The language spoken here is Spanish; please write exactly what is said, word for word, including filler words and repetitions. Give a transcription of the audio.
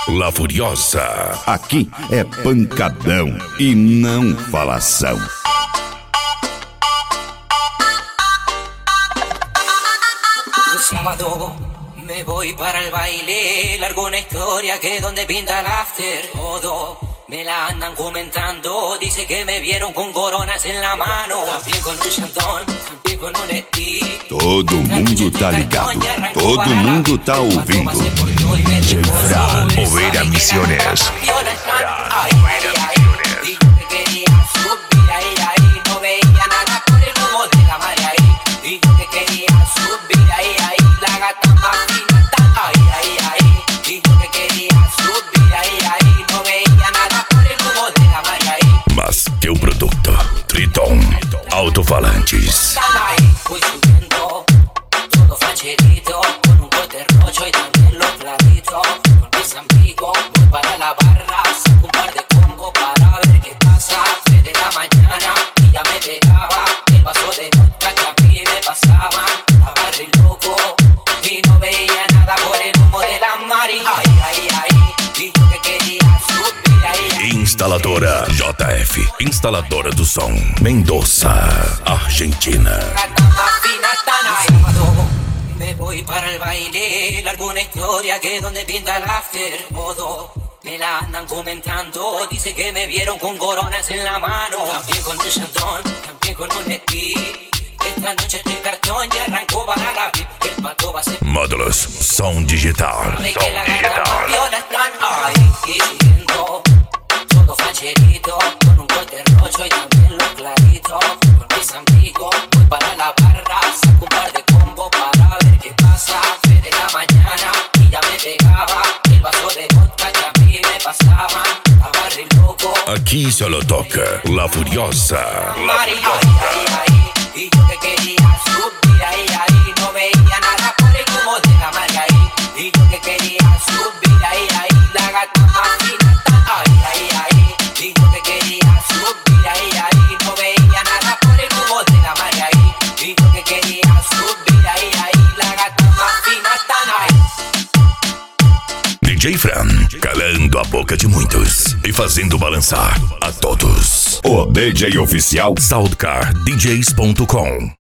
La Furiosa. Aqui é pancadão e não falação. Un sábado me voy para el baile, largo una historia que donde pinta el after. Todo me la andan comentando, dice que me vieron con coronas en la mano, también con un chantón, también con un estilo. Todo mundo tá ligado, todo mundo tá ouvindo. Jefran Overa Misiones. Mas que o produto Triton Alto-Falantes. Voy subiendo, todo facherito, con un corte rocho y también los clavitos. Con mis amigos voy para la barra, saco un par de combos para ver qué pasa. Tres de la mañana y ya me pegaba el vaso de vodka que a mí me pasaba. Estaba re loco y no veía nada por el humo de la mari. Ay, ay, ay, y yo que quería subir ahí. Instaladora J F, instaladora do som, Mendoza, Argentina. Me voy para el baile, largo una historia que donde pinta el after. Modo, me la andan comentando, dice que me vieron con coronas en la mano, también con un chantón, también con un estilo. Esta noche estoy cartón y arrancó para la VIP. El pato va a ser Módulos, som digital, de som que la gata digital. rompió la están ahí. Y siguiendo, todo facherito, con un corte rocho y también los claritos. Con mis amigos voy para la barra, saco un par de combos para ver qué pasa. Tres de la mañana y ya me pegaba el vaso de vodka que a mí me pasaba. Estaba re loco. Aqui solo toca La Furiosa. La Mari, ay, ay, ay. Y yo que quería subir ahí, ahí. No veía nada por el humo de la mari ahí. Y yo que quería subir ahí, ahí. La gata más fina está ay, ay, ay. Y yo que quería subir ahí, ahí. No veía nada por el humo de la mari ahí. Y yo que quería subir ahí, ahí. La gata más fina está ahí. D J Fran, calando a boca de muitos e fazendo balançar a todos. O D J oficial Soundcar D Js ponto com